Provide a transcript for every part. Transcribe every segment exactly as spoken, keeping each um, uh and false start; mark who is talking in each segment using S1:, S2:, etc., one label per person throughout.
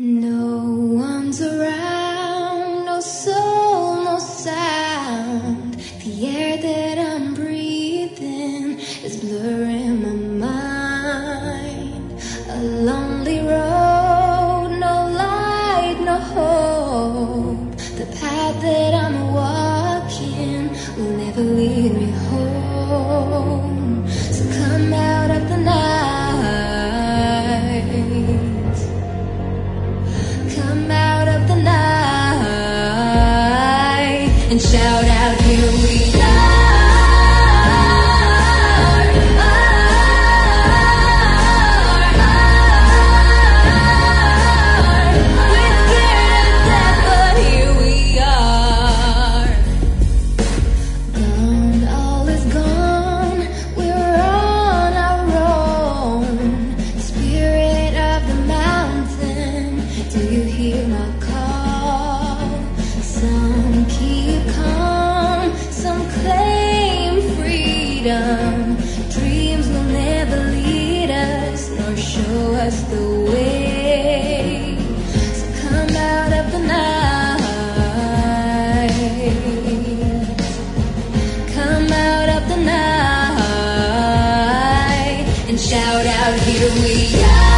S1: No one's around, no soul, no sound. The air that I'm breathing is blurring my mind. A lonely road, no light, no hope. The path that I'm walking will never lead me home. So come out of the night, and shout out, here we are. We're scared of death, but here we are. Gone, all is gone. We're on our own. Spirit of the mountain, do you hear my call? Some keep calm, some claim freedom. Dreams will never lead us nor show us the way. So come out of the night, come out of the night, and shout out, here we are.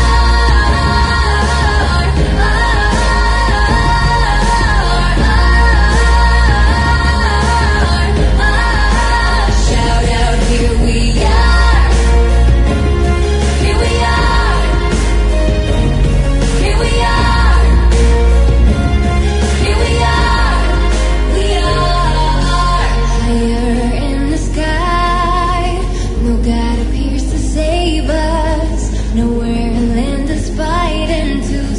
S1: Nowhere land is fighting to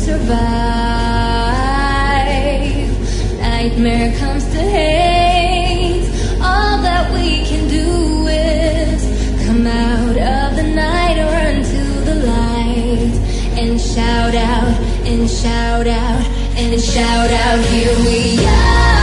S1: survive. Nightmare comes to hate. All that we can do is come out of the night, run to the light, and shout out, and shout out, and shout out, here we are.